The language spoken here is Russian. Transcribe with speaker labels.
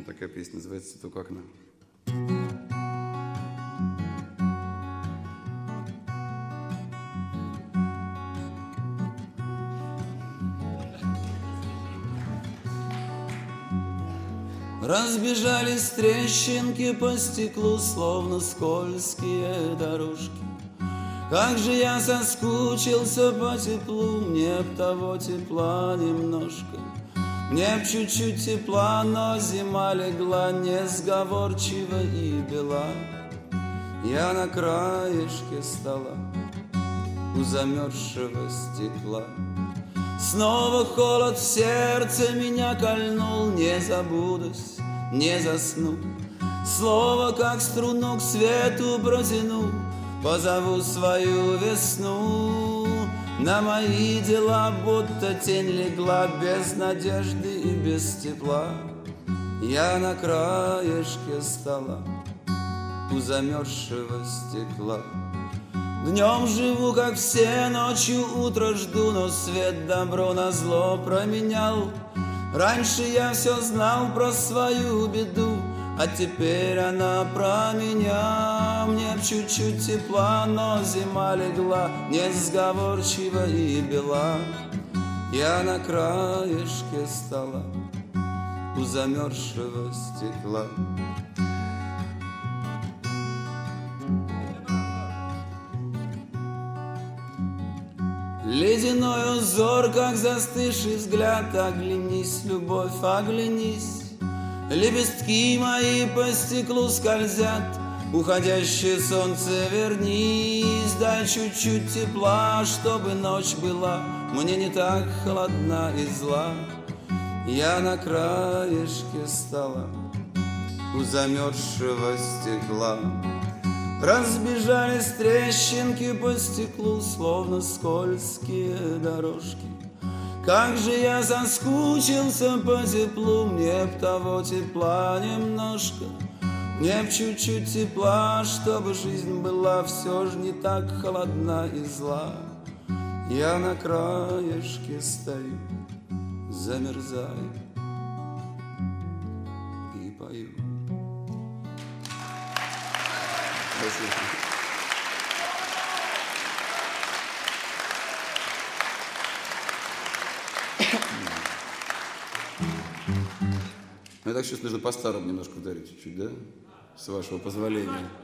Speaker 1: Такая песня называется «Цветок окна». Разбежались трещинки по стеклу, словно скользкие дорожки. Как же я соскучился по теплу, мне б того тепла немножко. Мне б чуть-чуть тепла, но зима легла несговорчива и бела. Я на краешке стола у замерзшего стекла. Снова холод в сердце меня кольнул, не забудусь, не засну. Слово, как струну к свету протяну, позову свою весну. На мои дела будто тень легла, без надежды и без тепла. Я на краешке стола у замерзшего стекла. Днем живу, как все, ночью утро жду, но свет добро на зло променял. Раньше я все знал про свою беду, а теперь она про меня. Мне б чуть-чуть тепла, но зима легла несговорчива и бела. Я на краешке стола у замерзшего стекла. Ледяной узор, как застывший взгляд. Оглянись, любовь, оглянись. Лепестки мои по стеклу скользят. Уходящее солнце, вернись. Дай чуть-чуть тепла, чтобы ночь была мне не так холодна и зла. Я на краешке стола у замерзшего стекла. Разбежались трещинки по стеклу, словно скользкие дорожки. Как же я соскучился по теплу, мне б того тепла немножко. Мне б чуть-чуть тепла, чтобы жизнь была все же не так холодна и зла. Я на краешке стою, замерзаю и пою. Ну, я так чувствую, нужно по-старому немножко ударить чуть-чуть, да? С вашего позволения.